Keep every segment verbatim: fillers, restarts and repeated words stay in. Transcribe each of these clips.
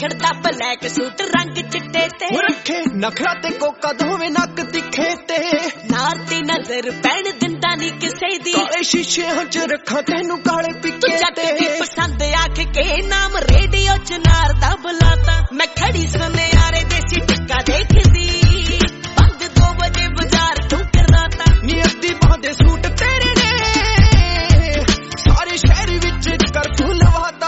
जड़दा black suit रंग चिट्टे ते रखे नखरा ते कोका दोवें नक दिखे ते नार दी नजर पैण दिंदा नी किसे दी काले शीशे च रखा तैनू काले पिके जट दी पसंद आख के नाम रेडियो च नार दा बुलाता मैं खड़ी सुने यारे देसी टिक्का देखदी बंद दो बजे बाजार ठुकराता नी अद्धी बांह दे सूट तेरे ने सारे शहर विच कर्फ्यू लवाता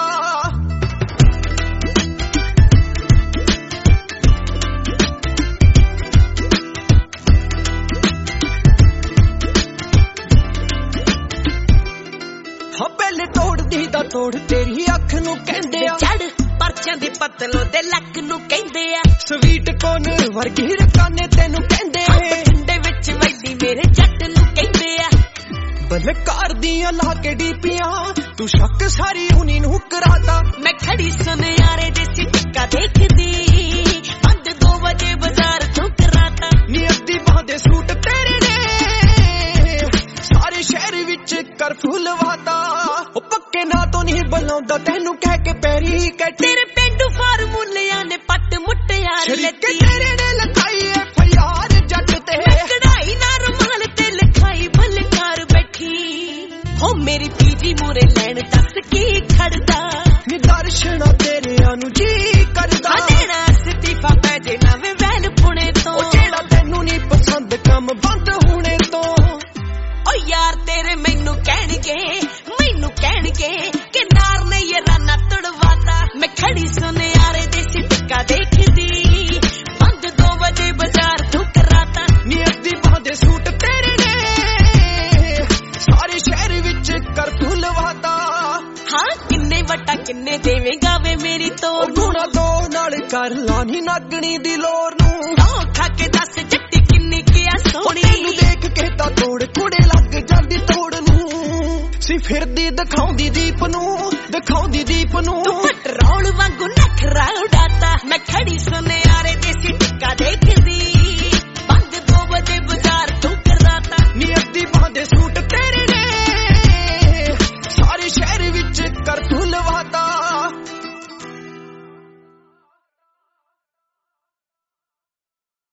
पहले तोड़ दी दा तोड़ तेरी अख नू कहंदे आ चढ़ परचां दे पतलो दे लक नू कहंदे आ स्वीट कॉर्न वर्गी रकाने तैनू कहंदे ठंडे विच वैडी मेरे जट नू कहंदे आ बलकार दियां ला के डीपियां तू शक सारी उनी नू कराता मैं खड़ी सुन यारे देसी टिक्का देखदी बंद दो बजे बाजार ठुकराता नी अद्धी बांह दे सूट तेरे ने सारे शहर विच कर्फ्यू लवाता पक्के ना तो नहीं बुलांदा तैनू कह के पैरी के तेरे पेंडू फार्मूलियां ने पट मुट्टियार लती तेरे ने लखाई एफ आई आर जट ते कढ़ाई ना रुमाल ते लिखाई भलकार बैठी हो मेरी पीजी मोरे लैन दस की खड़दा निदर्शना तेरे अनु जी करदा देना इस्तीफा पै जे नवे वैल पुणे तो जेड़ा तैनू नहीं पसंद काम बंद होने तो ओ यार तेरे मैनू कहणगे मैनू कहणगे कि नार ने ये राना तड़वाता मैं खड़ी सुन यारे देसी टिक्का देखदी बंद दो बजे बाजार ठुकराता नी अद्धी बांह दे सूट तेरे ने सारे शहर विच कर्फ्यू लवाता हाँ किन्ने वटा किन्ने देवेगा वे मेरी तोड़ गुणा दो नाल कर लानी नागणी दी लोर नू ओ खा के दस जट्टी किन्नी किया सोनी तैनू देख के ता तोड़ कुड़े लग जांदी तोड़ नू सी फिरदी दिखाउंदी दीप नू दिखाउंदी दीप नू तू पटरोल वांगू नखरा उड़ाता मैं खड़ी सुन यारे देसी टिक्का देखदी